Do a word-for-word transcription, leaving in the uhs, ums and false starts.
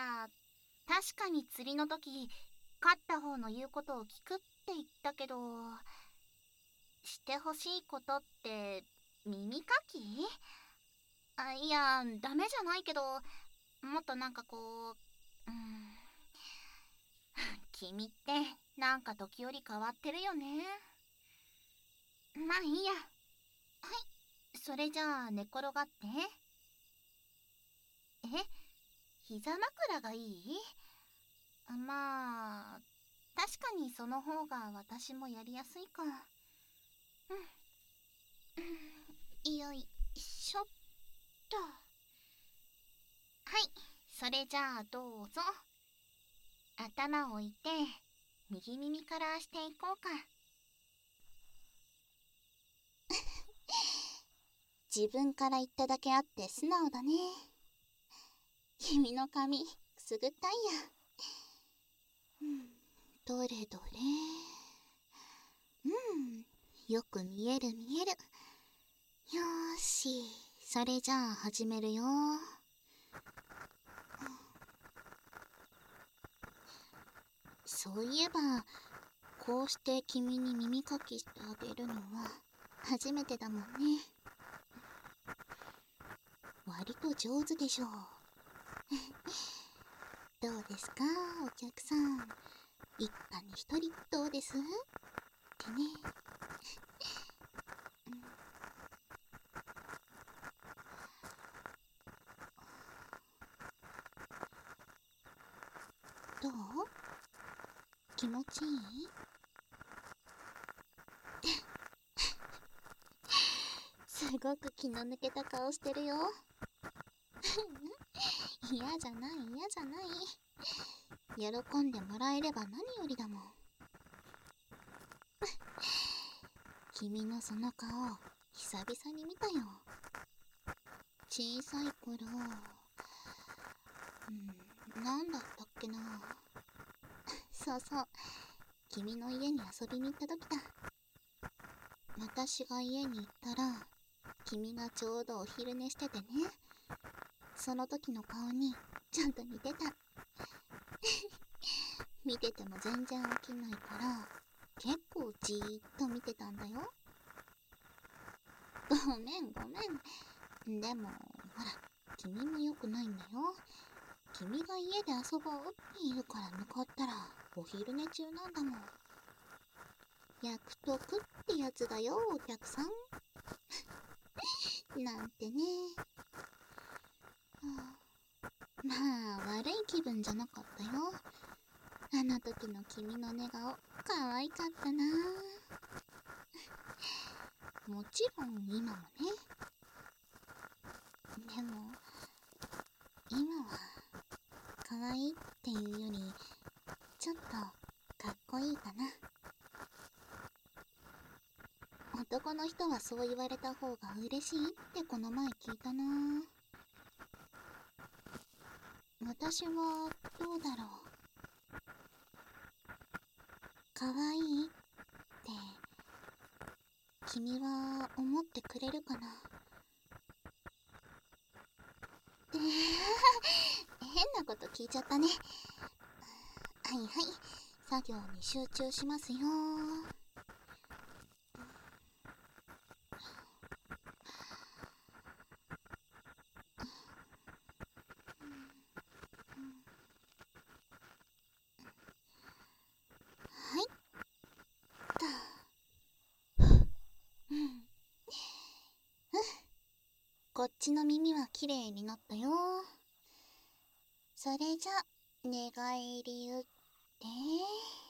や、確かに釣りの時、勝った方の言うことを聞くって言ったけど、してほしいことって耳かき？あ、いや、ダメじゃないけど、もっとなんかこう、うん、君ってなんか時折変わってるよね。まあいいや。はい、それじゃあ寝転がって。え、膝枕がいい？まあ、確かにその方が私もやりやすいか。うん、よいしょっと。はい、それじゃあどうぞ。頭を置いて右耳からしていこうか。自分から言っただけあって素直だね。君の髪くすぐったいや。うん、どれどれ。うん、よく見える見える。よーし、それじゃあ始めるよ。そういえば、こうして君に耳かきしてあげるのは初めてだもんね。割と上手でしょう。どうですか、お客さん。一家に一人どうですってね。どう？気持ちいい？すごく気の抜けた顔してるよ。嫌じゃない嫌じゃない。喜んでもらえれば何よりだもん。君のその顔、久々に見たよ。小さい頃、うん、なんだったっけな。そうそう、君の家に遊びに行った時だ。私が家に行ったら、君がちょうどお昼寝しててね。その時の顔にちゃんと似てた。見てても全然飽きないから、結構じーっと見てたんだよ。ごめんごめん。でも、ほら、君も良くないんだよ。君が家で遊ぼうって言うから向かったら、お昼寝中なんだもん。約束ってやつだよ、お客さん。なんてね。はあ、まあ、悪い気分じゃなかったよ。あの時の君の寝顔、可愛かったな。もちろん今もね。でも、今は、可愛いっていうより、ちょっと、かっこいいかな。男の人はそう言われた方が嬉しいってこの前聞いたな。私はどうだろう。可愛いって君は思ってくれるかな。えー、変なこと聞いちゃったね。はいはい、作業に集中しますよ。はいっと。うん、こっちの耳はきれいになったよ。それじゃ寝返り打って。